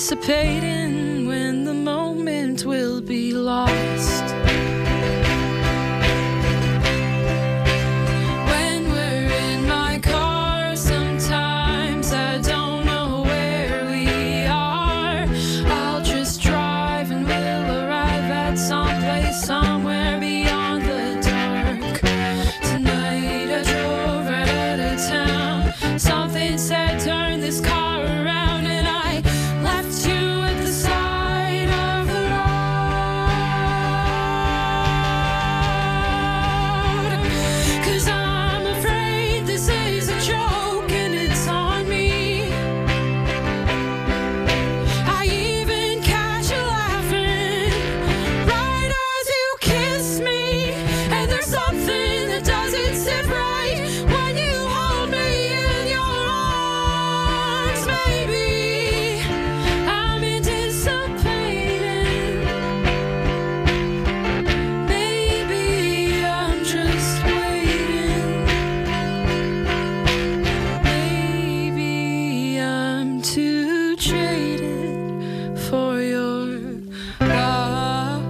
anticipating when the moment will be lost. When we're in my car, sometimes I don't know where we are. I'll just drive and we'll arrive at someplace somewhere beyond the dark. Tonight I drove right out of town. Something said turn this car around, and I left you at the side of the road. 'Cause I'm afraid this is a joke and it's on me. I even catch you laughing right as you kiss me. And there's something that doesn't sit right when you hold me in your arms, baby. I'm anticipating. Maybe I'm just waiting. Maybe I'm too jaded for your love.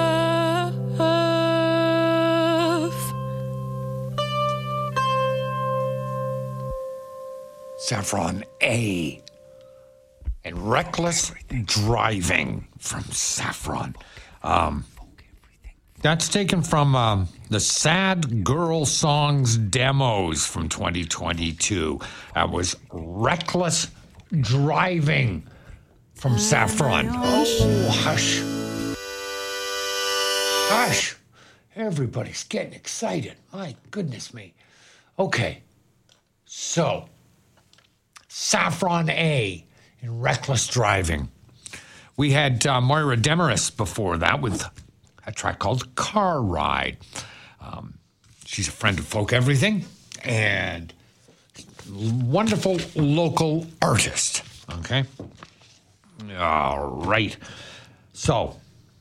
Saffron A. And Reckless Driving from Saffron. That's taken from the Sad Girl Songs demos from 2022. That was Reckless Driving from Saffron. Oh, hush. Hush. Everybody's getting excited. My goodness me. Okay. So, Saffron A in Reckless Driving. We had Moira Demarest before that with a track called Car Ride. She's a friend of Folk Everything and wonderful local artist. Okay? All right. So,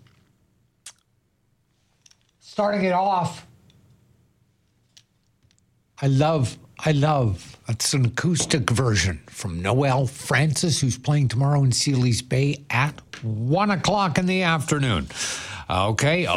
starting it off, I love, it's an acoustic version from Noel Francis, who's playing tomorrow in Sealy's Bay at 1 o'clock in the afternoon. Okay.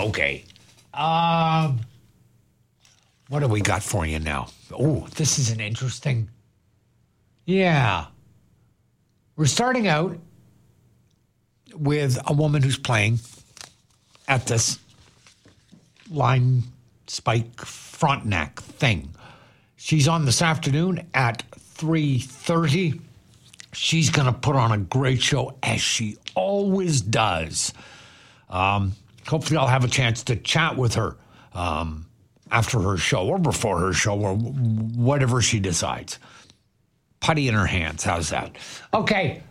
What do we got for you now? Oh, this is an interesting. Yeah. We're starting out with a woman who's playing at this line spike front neck thing. She's on this afternoon at 3:30. She's going to put on a great show, as she always does. Hopefully I'll have a chance to chat with her after her show or before her show or whatever she decides. Putty in her hands. How's that? Okay.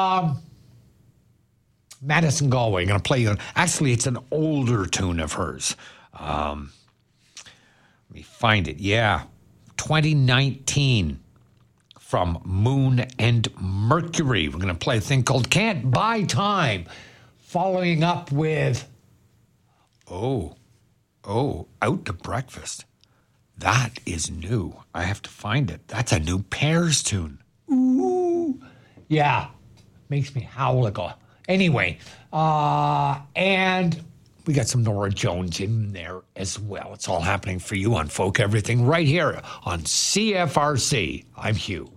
Madison Galway. I'm going to play you. Actually, it's an older tune of hers. Let me find it. Yeah. 2019 from Moon and Mercury. We're going to play a thing called Can't Buy Time, following up with Out to Breakfast. That is new. I have to find it. That's a new Pears tune. Ooh. Yeah. Makes me howl like a... Anyway, and we got some Nora Jones in there as well. It's all happening for you on Folk Everything right here on CFRC. I'm Hugh.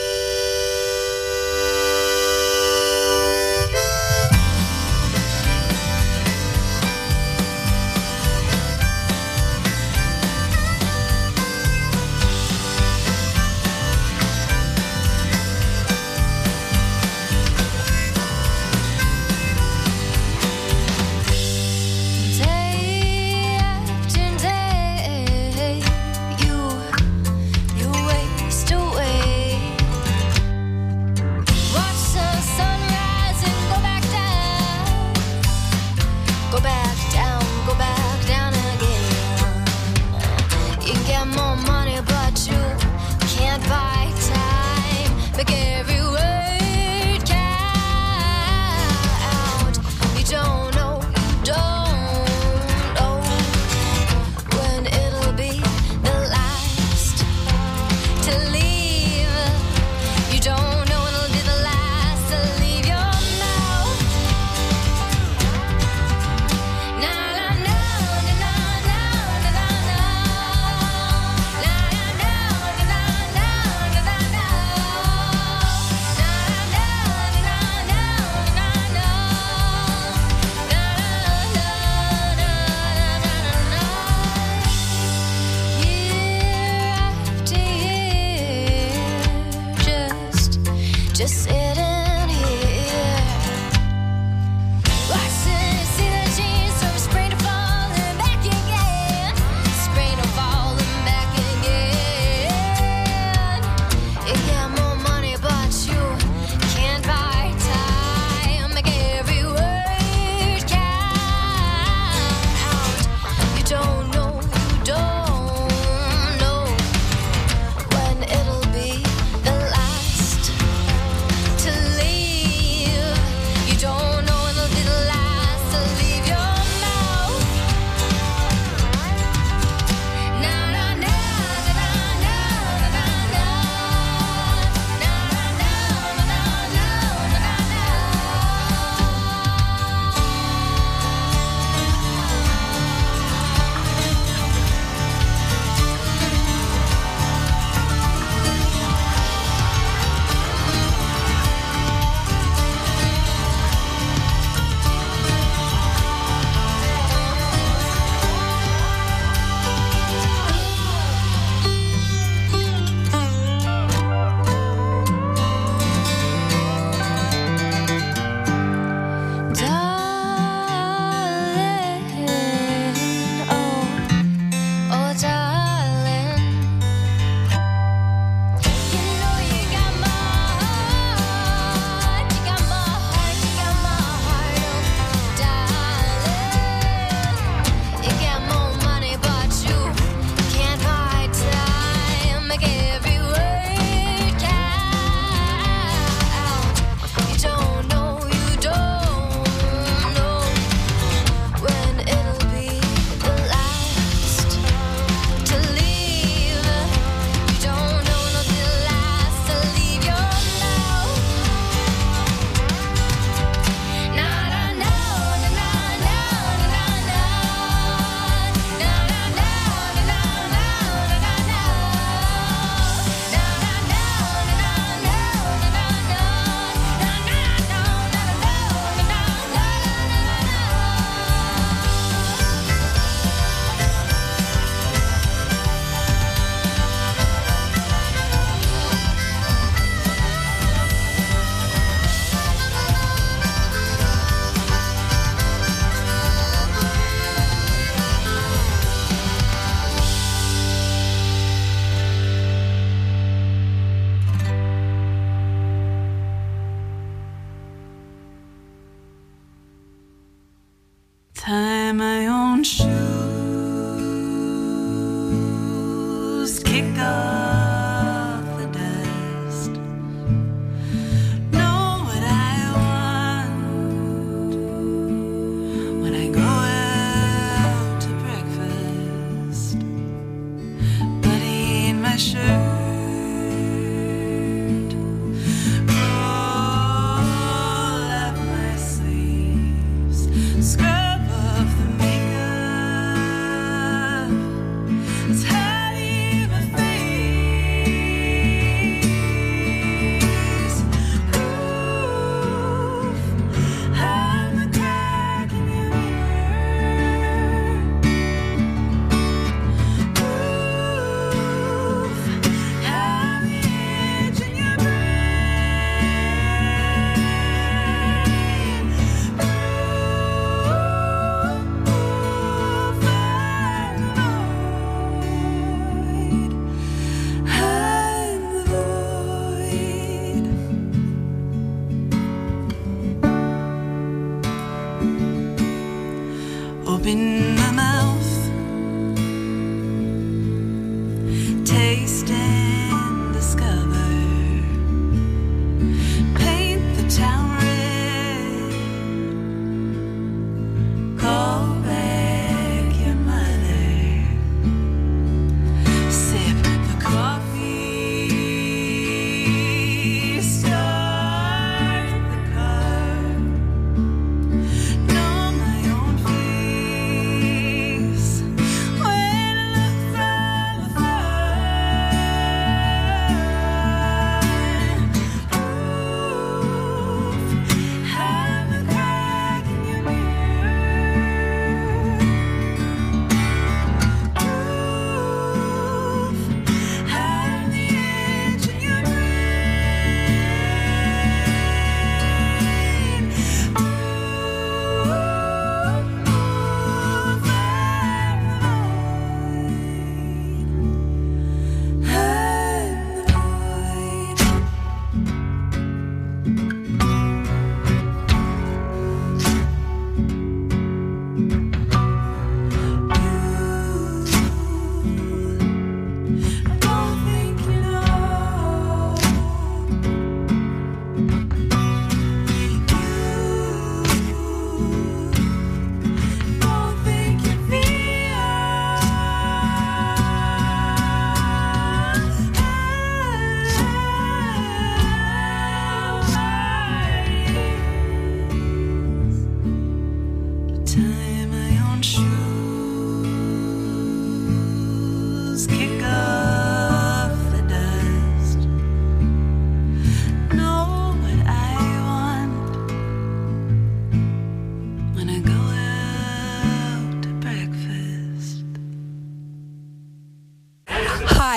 Day after day, you waste away. just sitting here. Watching you see the jeans from spring to fall and back again. Spring to fall and back again. You get more money, but you can't buy time. Make every word count. You don't know when it'll be the last to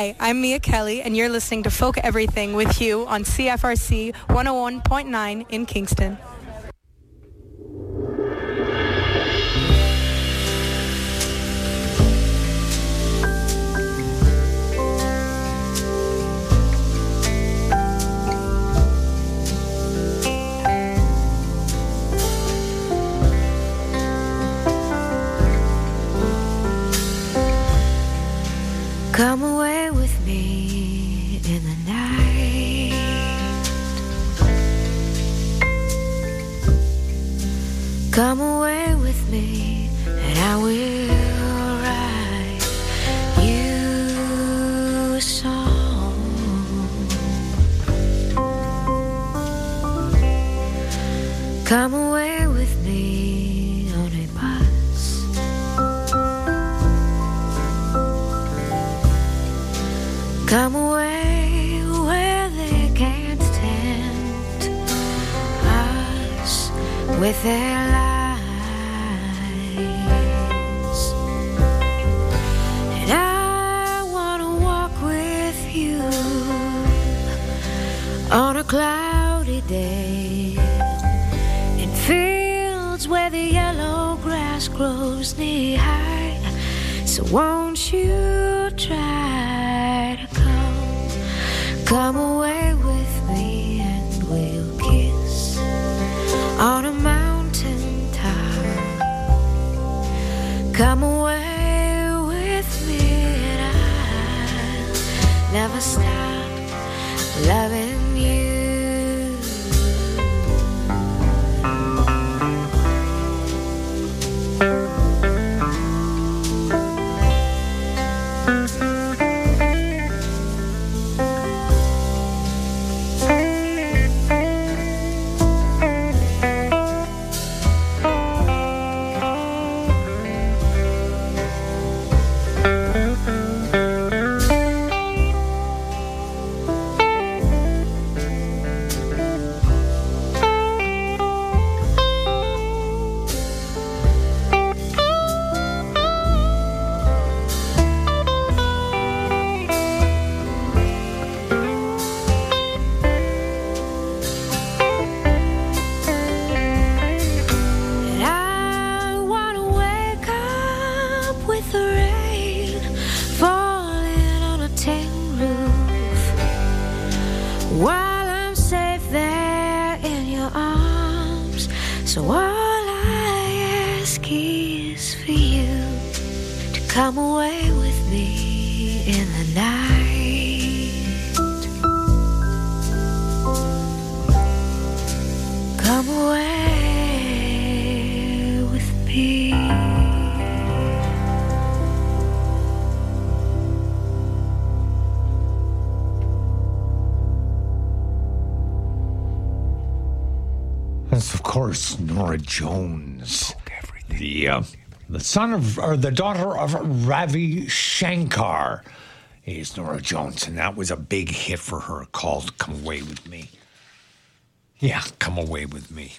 Hi, I'm Mia Kelly, and you're listening to Folk Everything with Hugh on CFRC 101.9 in Kingston. Come away with me in the night. Come away with me and I will write you a song. Come away with me on a bus. Come away where they can't tempt us with their lies. And I want to walk with you on a cloudy day in fields where the yellow grass grows knee high. So won't you try to come away with me and we'll kiss on a mountain top. Come away with me and I'll never stop loving you. Come away with me in the night. Come away with me. That's, of course, Nora Jones. The son of, or the daughter of Ravi Shankar is Nora Jones, and that was a big hit for her called Come Away With Me. Yeah, Come Away With Me.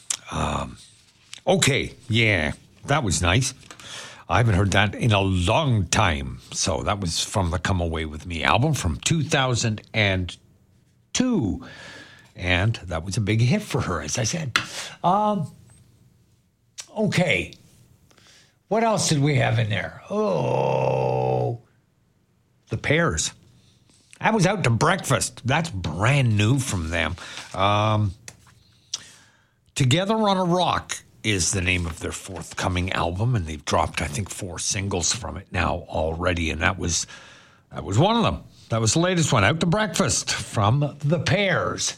Okay, yeah, that was nice. I haven't heard that in a long time. So that was from the Come Away With Me album from 2002. And that was a big hit for her, as I said. Okay. What else did we have in there? Oh, The Pears. I was out to breakfast. That's brand new from them. Together on a Rock is the name of their forthcoming album, and they've dropped, I think, 4 singles from it now already, and that was one of them. That was the latest one, Out to Breakfast from The Pears.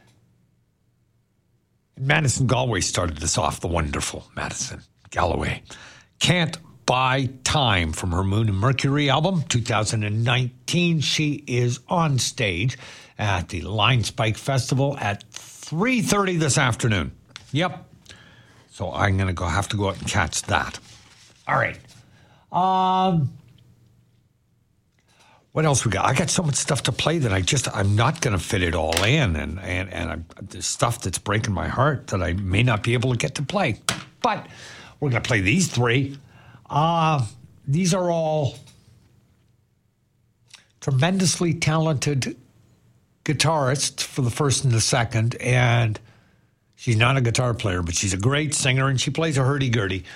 Madison Galway started this off, the wonderful Madison Galloway. Can't Buy Time from her Moon and Mercury album, 2019. She is on stage at the Line Spike Festival at 3:30 this afternoon. Yep. So I'm going to have to go out and catch that. All right. What else we got? I got so much stuff to play that I'm not going to fit it all in. And there's stuff that's breaking my heart that I may not be able to get to play. But we're going to play these 3. These are all tremendously talented guitarist for the first and the second, and she's not a guitar player, but she's a great singer, and she plays a hurdy-gurdy.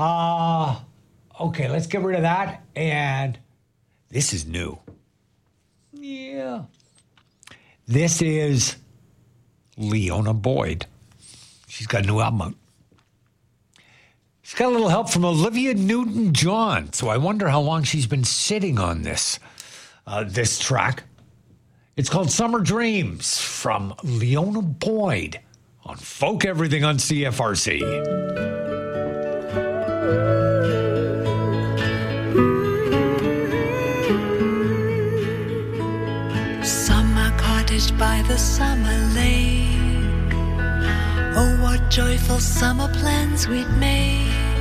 Okay, let's get rid of that, and this is new. Yeah. This is Leona Boyd. She's got a new album out. She's got a little help from Olivia Newton-John, so I wonder how long she's been sitting on this track. It's called Summer Dreams from Leona Boyd on Folk Everything on CFRC. Summer cottage by the summer lake. Oh, what joyful summer plans we'd make.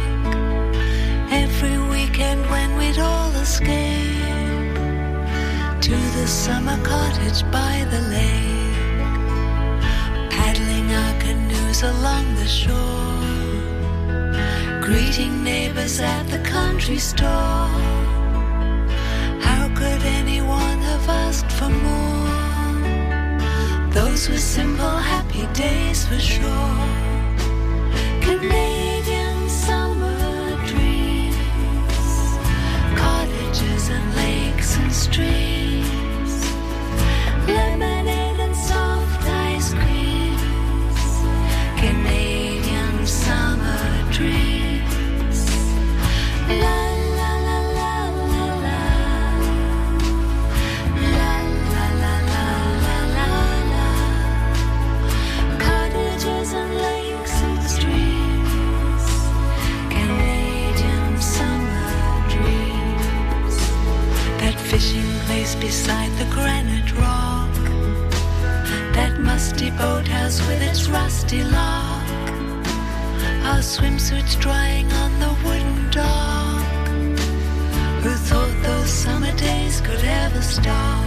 Every weekend when we'd all escape to the summer cottage by the lake, paddling our canoes along the shore, greeting neighbors at the country store. How could anyone have asked for more? Those were simple, happy days for sure. Canadian summer dreams, cottages and lakes and streams, lemonade and soft ice creams. Canadian summer dreams. La la la la la la. La la la la la la la. Cottages and lakes and streams. Canadian summer dreams. That fishing place beside the granite rock, that musty boathouse with its rusty lock, our swimsuits drying on the wooden dock. Who thought those summer days could ever stop?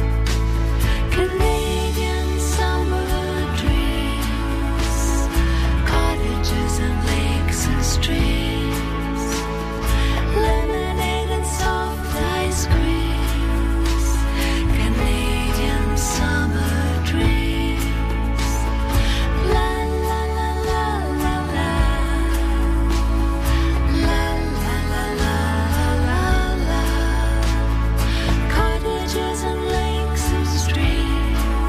Canadian summer dreams, cottages and lakes and streams, lemonade and soft ice creams. Canadian summer dreams. La la la la la la. La la la la la la. Cottages and lakes and streams.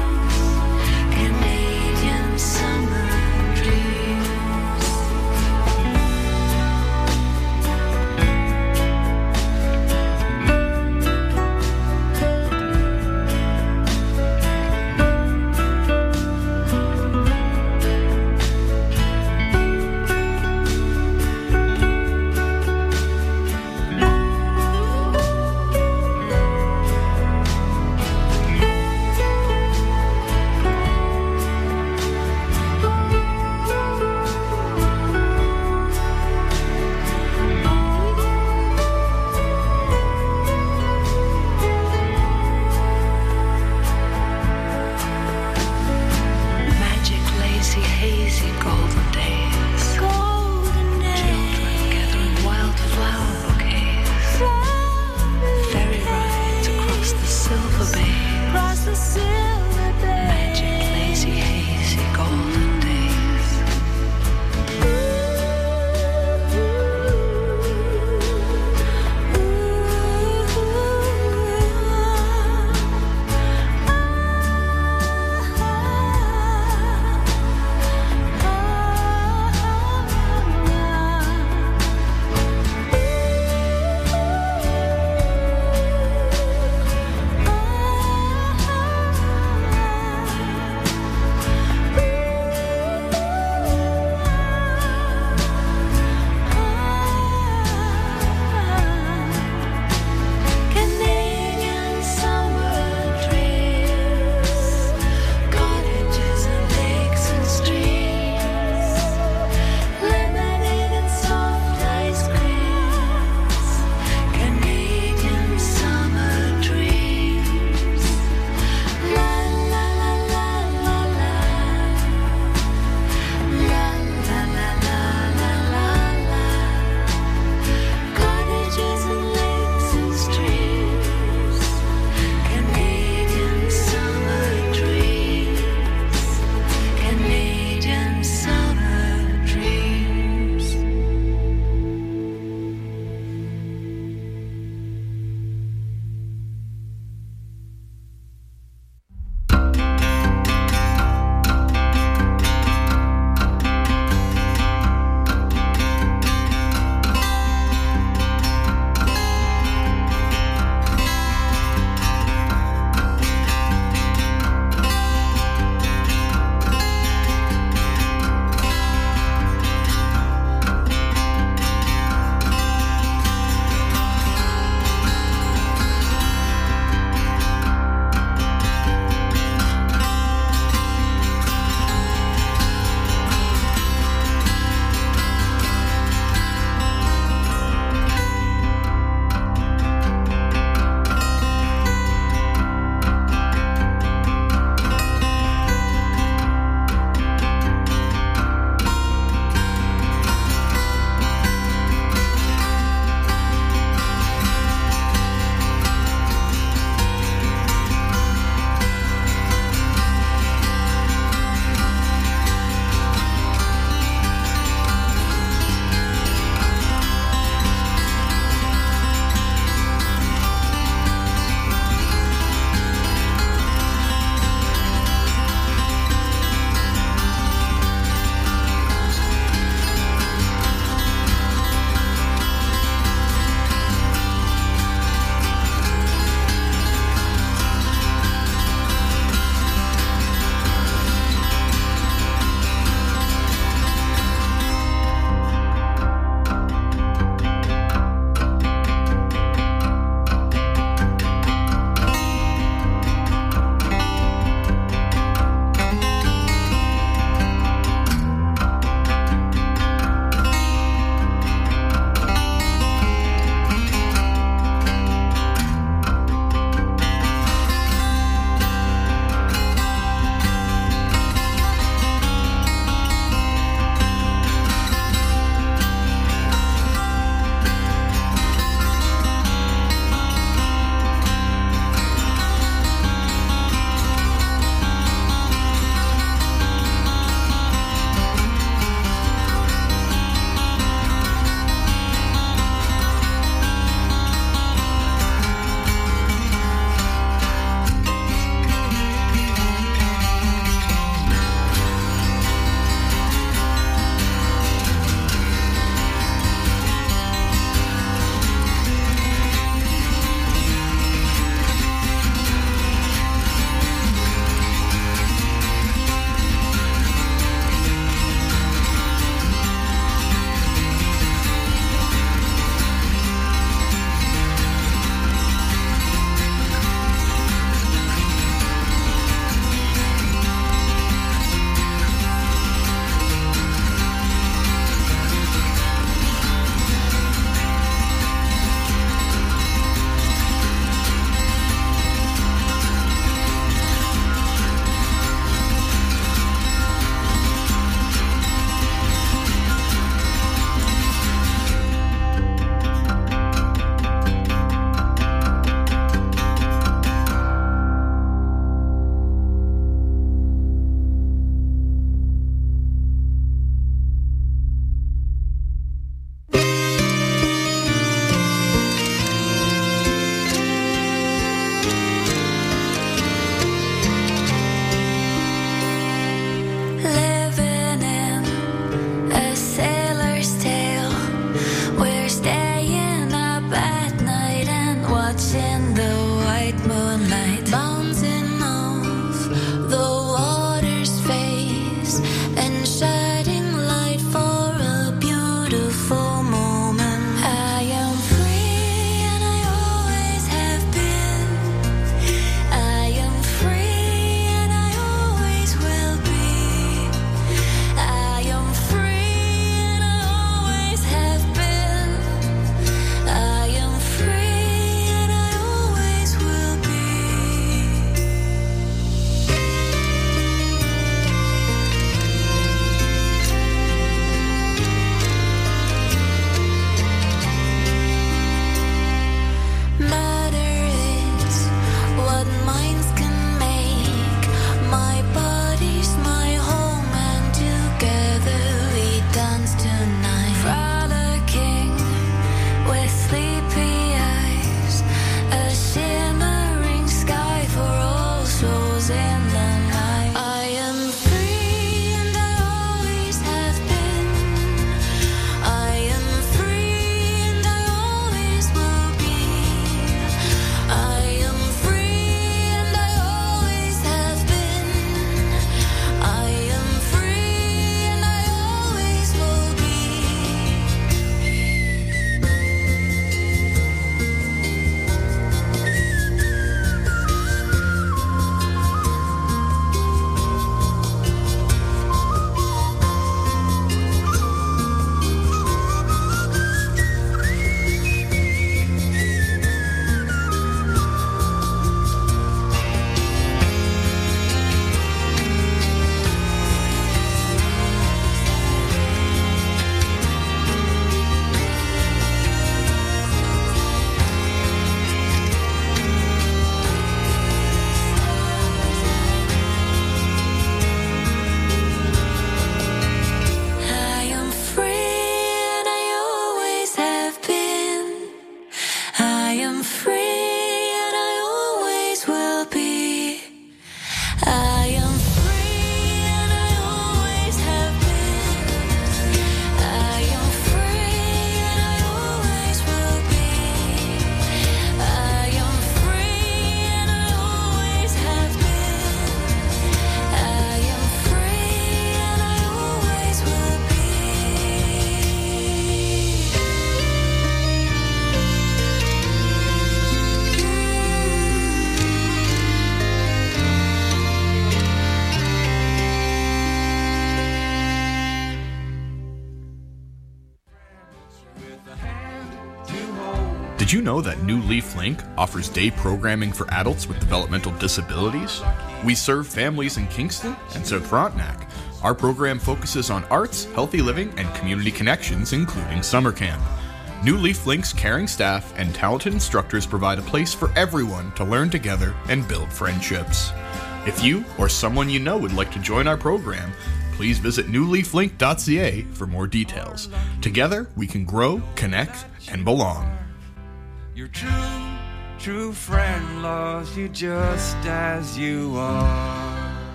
Did you know that New Leaf Link offers day programming for adults with developmental disabilities? We serve families in Kingston and South Frontenac. Our program focuses on arts, healthy living, and community connections, including summer camp. New Leaf Link's caring staff and talented instructors provide a place for everyone to learn together and build friendships. If you or someone you know would like to join our program, please visit newleaflink.ca for more details. Together, we can grow, connect, and belong. Your true friend loves you just as you are.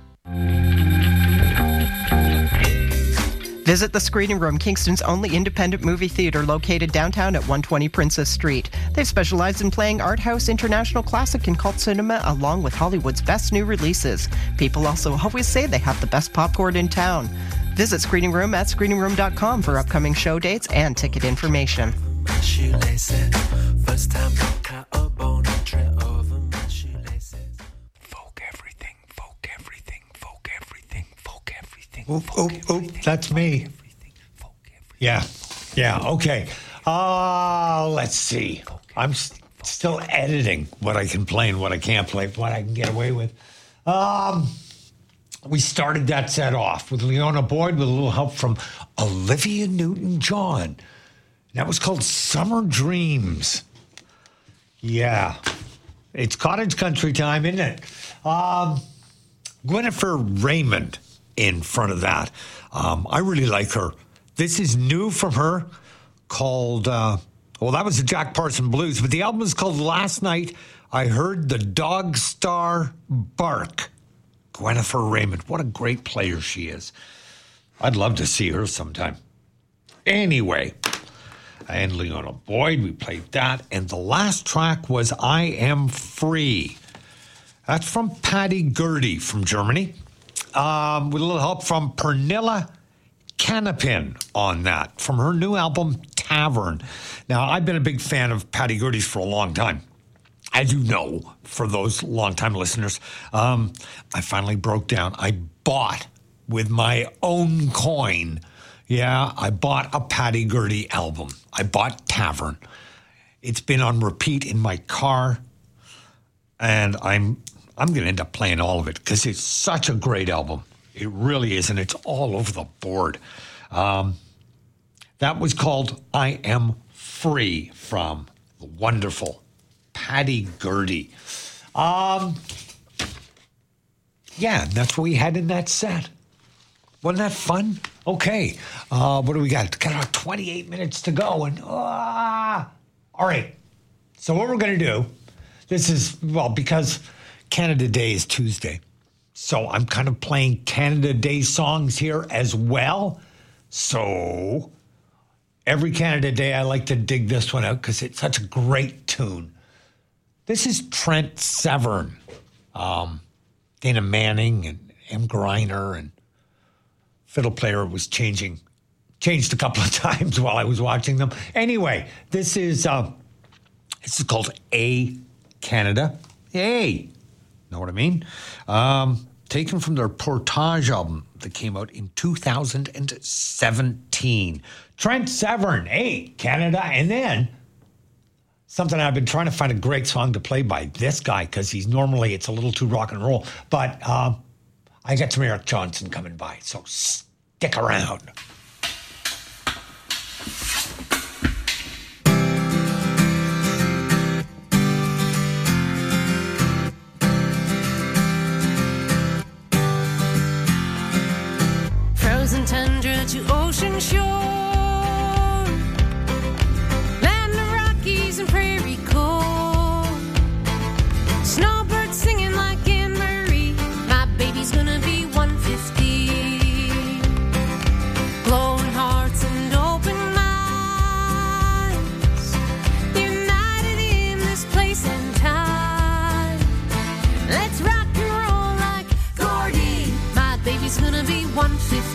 Visit the Screening Room, Kingston's only independent movie theater located downtown at 120 Princess Street. They've specialized in playing art house, international classic, and cult cinema, along with Hollywood's best new releases. People also always say they have the best popcorn in town. Visit Screening Room at screeningroom.com for upcoming show dates and ticket information. That's me. Yeah, okay. Let's see. I'm still editing what I can play and what I can't play, what I can get away with. We started that set off with Leona Boyd with a little help from Olivia Newton-John. That was called Summer Dreams. Yeah. It's cottage country time, isn't it? Gwyneth Raymond in front of that. I really like her. This is new from her called, that was the Jack Parson Blues, but the album is called Last Night I Heard the Dog Star Bark. Gwyneth Raymond, what a great player she is. I'd love to see her sometime. Anyway, and Leona Boyd, we played that, and the last track was I Am Free. That's from Patty Gurdy from Germany. With a little help from Pernilla Canapin on that, from her new album, Tavern. Now, I've been a big fan of Patty Gurdy's for a long time. As you know, for those longtime listeners, I finally broke down. I bought with my own coin. Yeah, I bought a Patty Gurdy album. I bought Tavern. It's been on repeat in my car, and I'm going to end up playing all of it because it's such a great album. It really is, and it's all over the board. That was called I Am Free from the wonderful Patty Gurdy. Yeah, that's what we had in that set. Wasn't that fun? Okay. What do we got? Got about 28 minutes to go. And all right. So what we're going to do, this is, because Canada Day is Tuesday. So I'm kind of playing Canada Day songs here as well. So every Canada Day, I like to dig this one out because it's such a great tune. This is Trent Severn, Dana Manning and M. Greiner, and fiddle player was changed a couple of times while I was watching them. Anyway, this is called A Canada. Hey, know what I mean? Taken from their Portage album that came out in 2017. Trent Severn, A Canada, and then something I've been trying to find a great song to play by this guy because it's a little too rock and roll. But I got some Eric Johnson coming by, so stick around. Frozen tundra to ocean shore, land of Rockies and prairie core, snowbirds singing like Anne Marie. My baby's gonna be 150. Glowing hearts and open minds, united in this place and time. Let's rock and roll like Gordy. My baby's gonna be 150.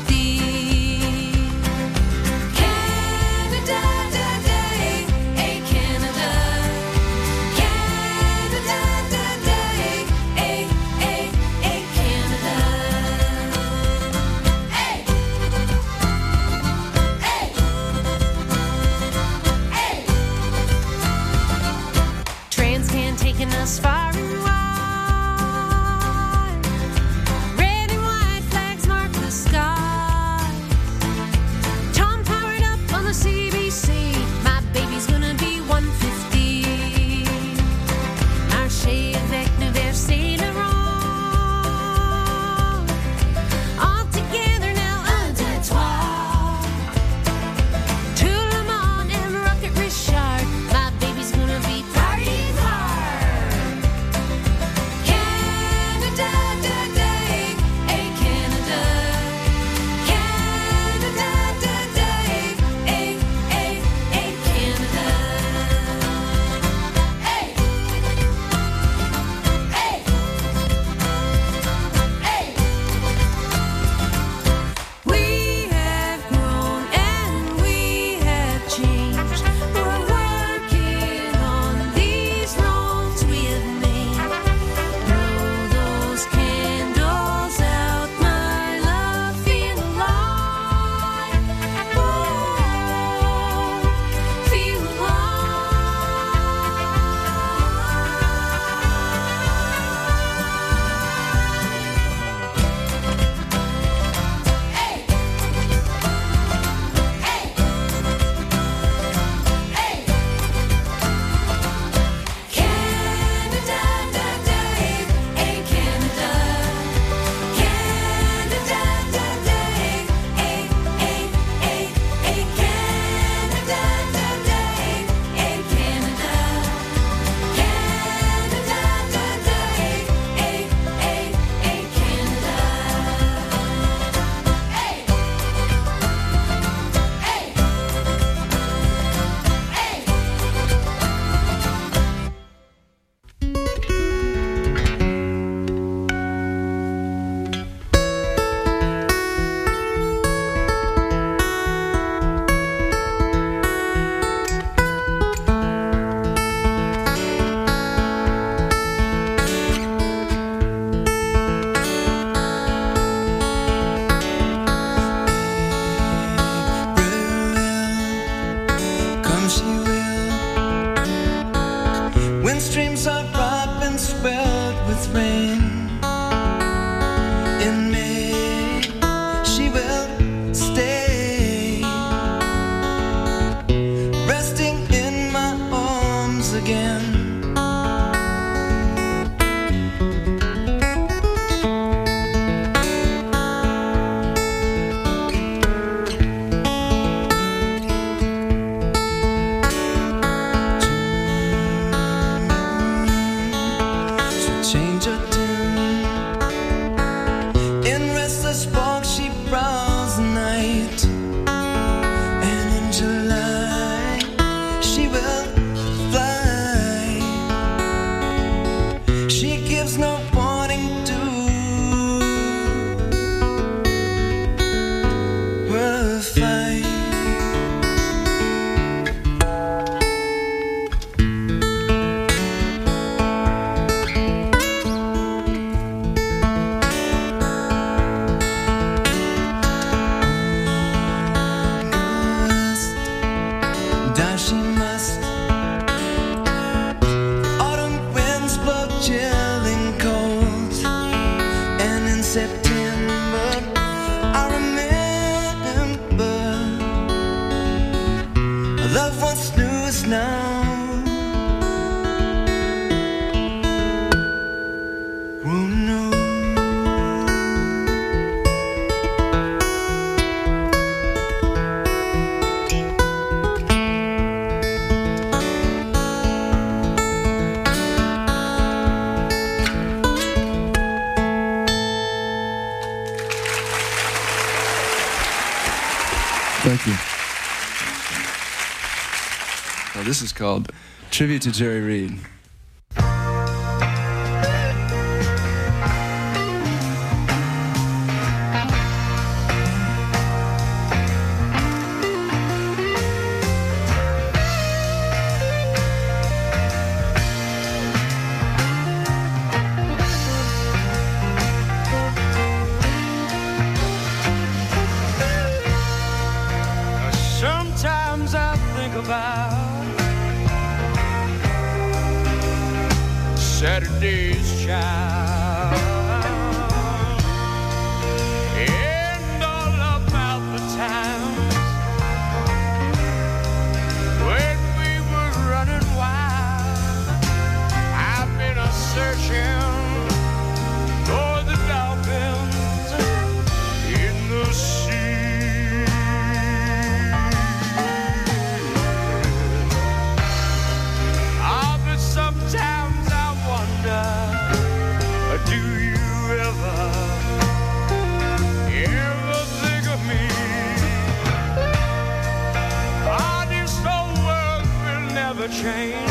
find. Thank you. Well, this is called Tribute to Jerry Reed. Sometimes I think about Saturday's child and all about the times when we were running wild. I've been a searching for the dolphins in the sea. Sometimes I wonder, do you ever think of me? This whole world will never change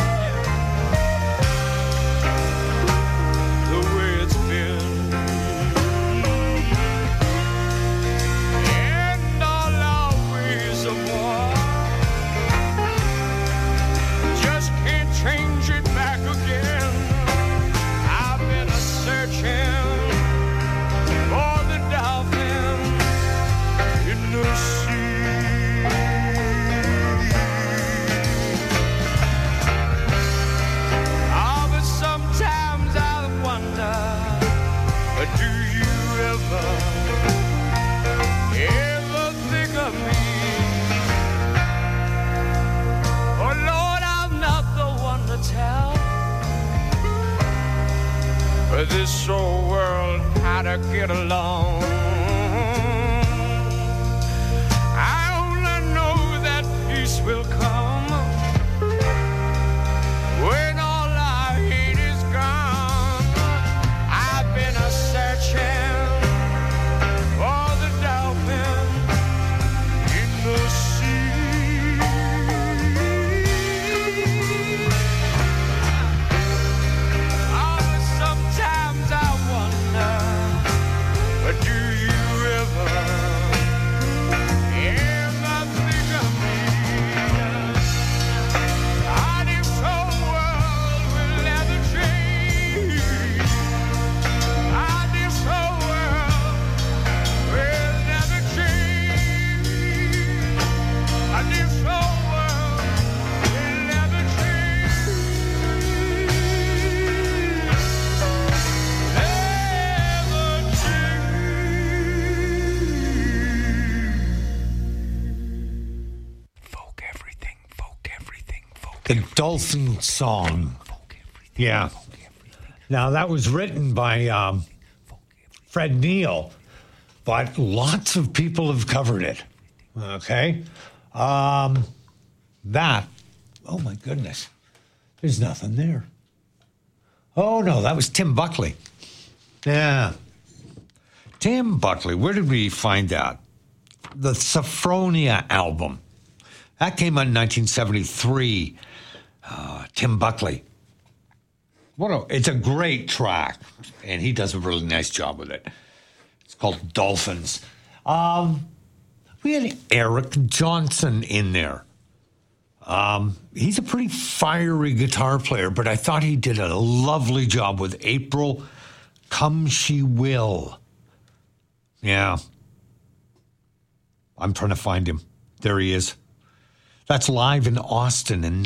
the way it's been. And all our ways of war just can't change it back again. I've been searching for the dolphin in the sea. But sometimes I wonder, do you ever think of me? Oh Lord, I'm not the one to tell this old world how to get along. I only know that peace will come when all our hate is gone. I've been searching for the dolphin in the sea. Sometimes I wonder, do you ever think of me? This whole world will never change. This whole world will never change. This whole world will never change. The Dolphin Song. Yeah. Now, that was written by Fred Neil, but lots of people have covered it. Okay? That, oh my goodness, there's nothing there. Oh no, that was Tim Buckley. Yeah. Tim Buckley, where did we find that? The Sophronia album. That came out in 1973. Tim Buckley. It's a great track, and he does a really nice job with it. It's called Dolphins. we had Eric Johnson in there. He's a pretty fiery guitar player, but I thought he did a lovely job with April Come She Will. Yeah. I'm trying to find him. There he is. That's live in Austin in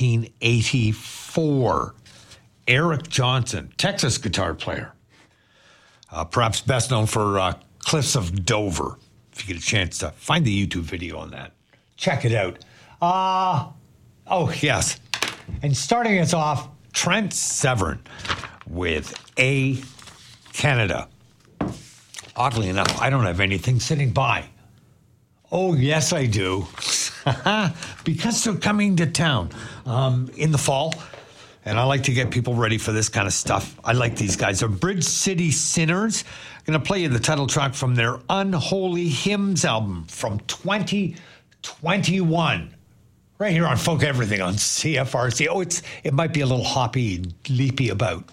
1984. Eric Johnson, Texas guitar player. Perhaps best known for Cliffs of Dover. If you get a chance to find the YouTube video on that, check it out. Oh, yes. And starting us off, Trent Severn with A Canada. Oddly enough, I don't have anything sitting by. Oh, yes, I do. Because they're coming to town in the fall. And I like to get people ready for this kind of stuff. I like these guys. They're Bridge City Sinners. I'm going to play you the title track from their Unholy Hymns album from 2021. Right here on Folk Everything on CFRC. Oh, it might be a little hoppy and leapy about.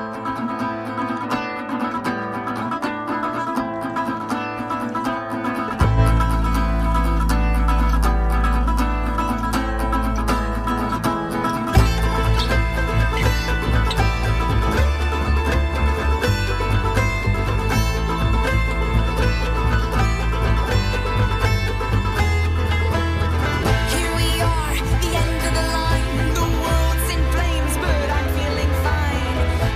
Here we are, the end of the line. The world's in flames, but I'm feeling fine.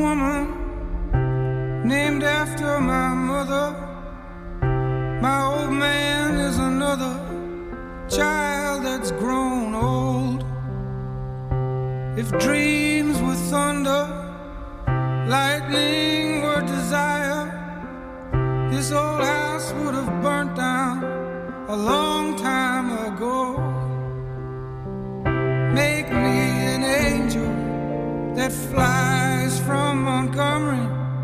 woman named after my mother. My old man is another child that's grown old. If dreams were thunder, lightning were desire, this old house would have burnt down a long time ago. Make me an angel that flies from Montgomery.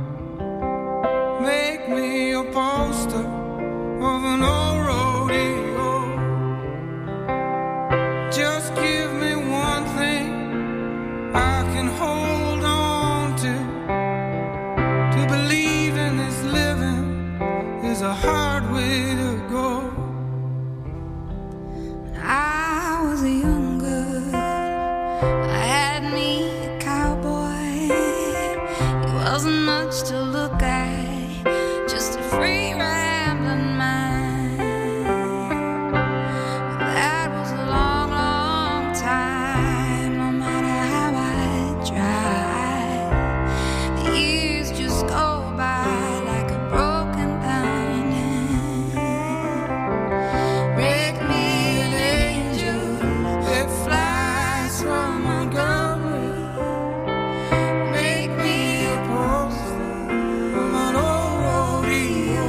Make me a poster of an old rodeo. Just give me one thing I can hold on to. To believe in this living is a hard way to go. I was younger, I had me a cowboy. He wasn't much to look at, just a free rambling mind. That was a long, long time, no matter how I tried. The years just go by like a broken diamond. Make me an angel that flies from Montgomery. Make me a poster of an old rodeo.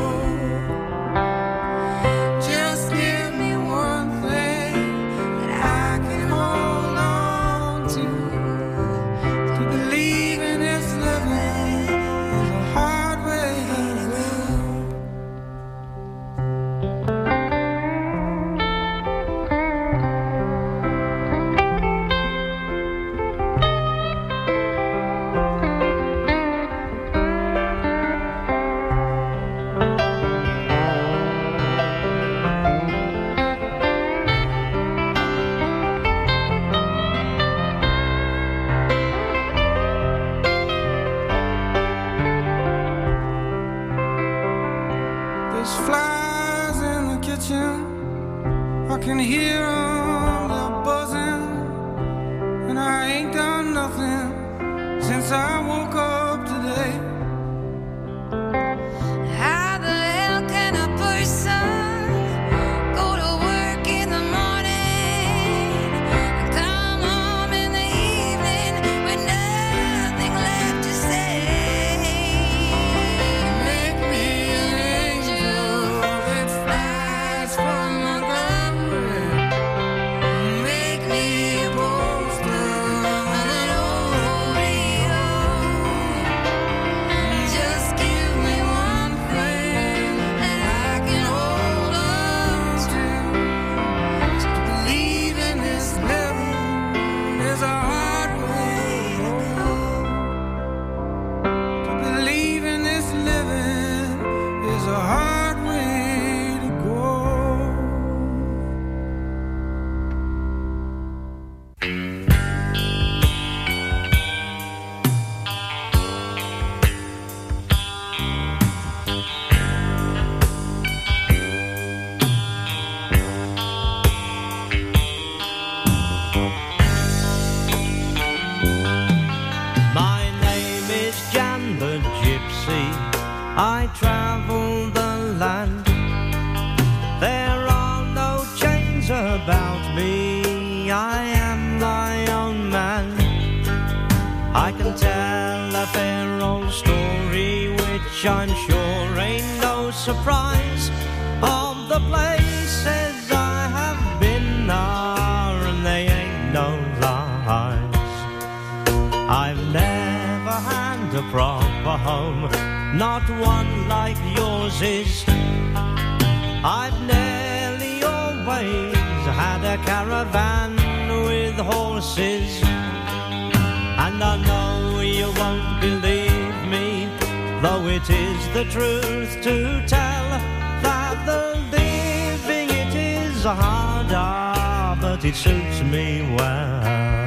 Just give me one thing that I can hold on to. To believe in this living is a hard way to go. There's flies in the kitchen, I can hear them, they're buzzing. And I ain't done nothing since I woke up today. How the hell can a person go to work in the morning and come home in the evening with nothing left to say? Make me an angel that flies from Montgomery. Make me a poster of an old rodeo. Just give me one thing that I can hold on to. To believe in this living is a hard way to go. To believe in this living is a hard way to go. My name is Jan the Gypsy. I travel the land. There are no chains about me. I am my own man. I can tell a fair old story, which I'm sure ain't no surprise. Of the places I have been are, and they ain't no lies. I've never had a proper home, not one like yours is. I've nearly always had a caravan with horses. And I know you won't believe me, though it is the truth to tell, that the living it is harder, but it suits me well.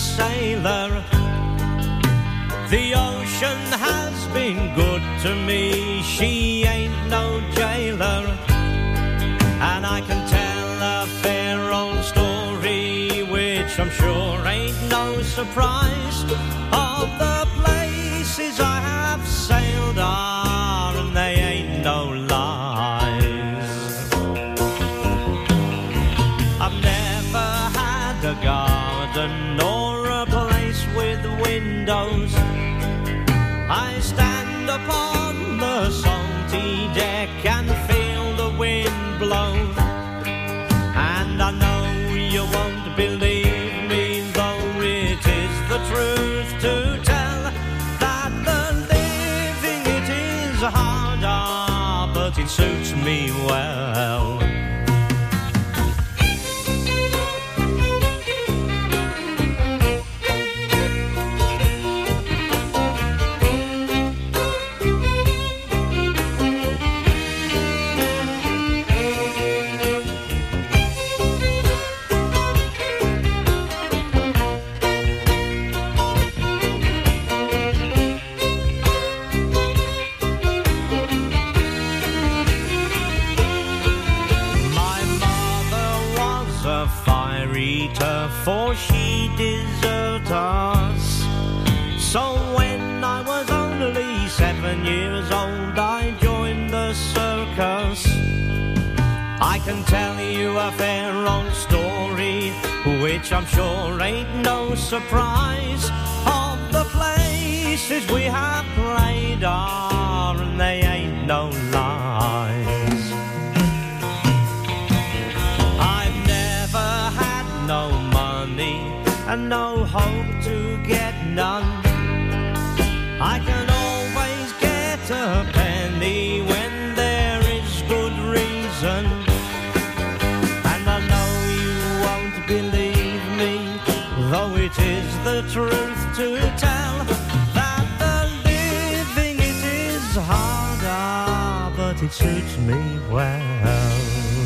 sailor. The ocean has been good to me, she ain't no jailer. And I can tell a fair old story, which I'm sure ain't no surprise, of the places I have sailed on, and they ain't no lies. I've never had a garden nor a place with windows. I stand upon the salty deck and feel the wind blow. And I know you won't believe me, though it is the truth to tell, that the living it is harder, but it suits me well. For she deserved us. So when I was only 7 years old, I joined the circus. I can tell you a fair old story, which I'm sure ain't no surprise, of the places we have played on, and they ain't no lies. I've never had no money and no hope to get none. I can always get a penny when there is good reason. And I know you won't believe me, though it is the truth to tell, that the living it is harder, but it suits me well.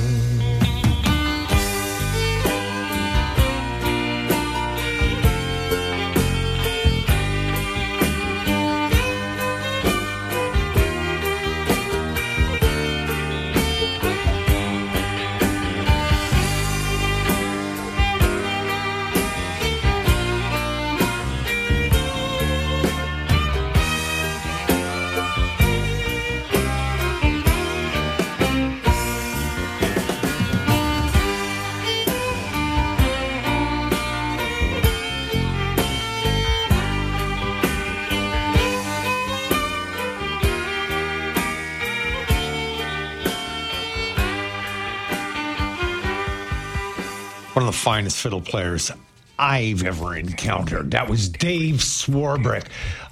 One of the finest fiddle players I've ever encountered. That was Dave Swarbrick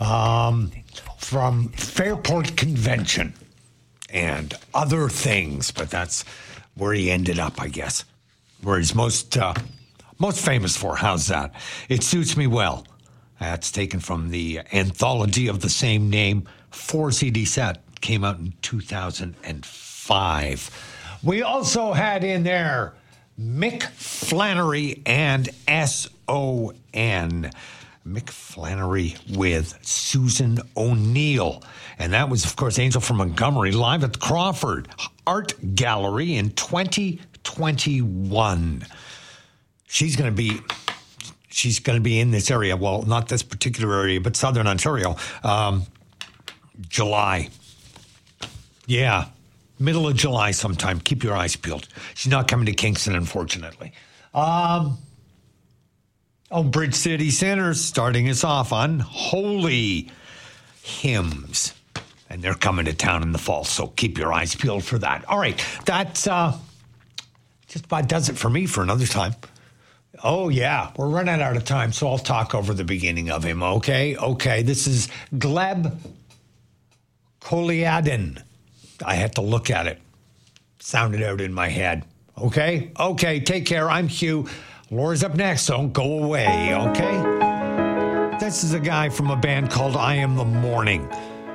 from Fairport Convention and other things, but that's where he ended up, I guess, where he's most famous for. How's that? It Suits Me Well. That's taken from the anthology of the same name, 4-CD set. Came out in 2005. We also had in there Mick Flannery and S.O.N. Mick Flannery with Susan O'Neill. And that was, of course, Angel from Montgomery live at the Crawford Art Gallery in 2021. She's going to be in this area. Well, not this particular area, but Southern Ontario. July. Yeah. Middle of July sometime. Keep your eyes peeled. She's not coming to Kingston, unfortunately. Bridge City Sinners starting us off on Holy Hymns. And they're coming to town in the fall, so keep your eyes peeled for that. All right, that's just about does it for me for another time. Oh, yeah, we're running out of time, so I'll talk over the beginning of him, okay? Okay, this is Gleb Koliadin. I had to look at it. Sounded out in my head. Okay? Okay, take care. I'm Hugh. Laura's up next. Don't go away, okay? This is a guy from a band called I Am the Morning.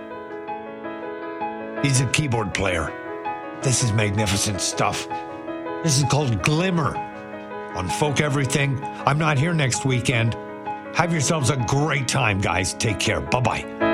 He's a keyboard player. This is magnificent stuff. This is called Glimmer on Folk Everything. I'm not here next weekend. Have yourselves a great time, guys. Take care. Bye-bye.